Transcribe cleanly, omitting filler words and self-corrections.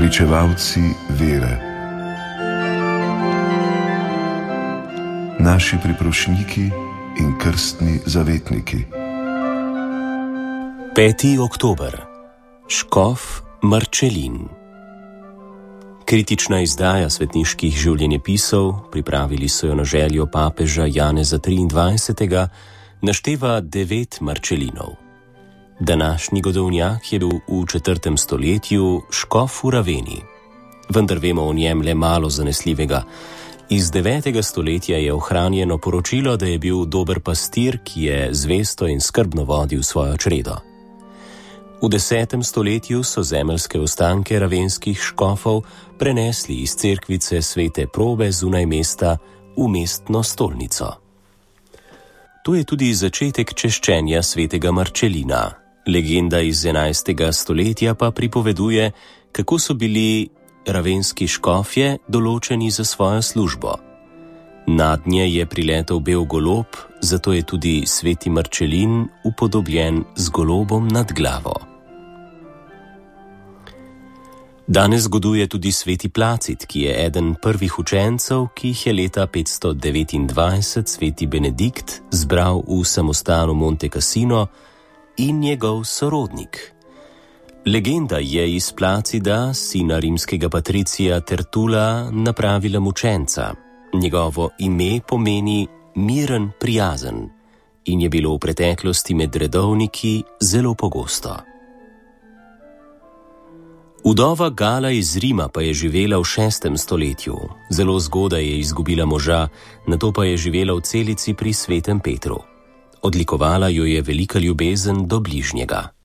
pričevalci vere, naši priprošniki in krstni zavetniki. 5. oktober. Škof Marčelin. Kritična izdaja svetniških življenjepisov, pripravili so jo na željo papeža Janeza 23., našteva 9 Marčelinov. Današnji godovnjak je bil v 4. stoletju škof v Raveni, vendar vemo o njem le malo zanesljivega. Iz 9. stoletja je ohranjeno poročilo, da je bil dober pastir, ki je zvesto in skrbno vodil svojo čredo. V 10. stoletju so zemeljske ostanke ravenskih škofov prenesli iz cerkvice Svete Probe zunaj mesta v mestno stolnico. To je tudi začetek češčenja svetega Marčelina. Legenda iz 11. stoletja pa pripoveduje, kako so bili ravenski škofje določeni za svojo službo. Nadnje je priletel bel golob, zato je tudi sveti Marčelin upodobljen z golobom nad glavo. Danes goduje tudi sveti Placid, ki je eden prvih učencev, ki jih je leta 529 sveti Benedikt zbral v samostanu Monte Cassino, in njegov sorodnik. Legenda je iz Placida, sina rimskega patricija Tertula, napravila mučenca. Njegovo ime pomeni miren, prijazen in je bilo v preteklosti med redovniki zelo pogosto. Vdova Gala iz Rima pa je živela v 6. stoletju. Zelo zgodaj je izgubila moža, nato pa je živela v celici pri svetem Petru. Odlikovala jo je velika ljubezen do bližnjega.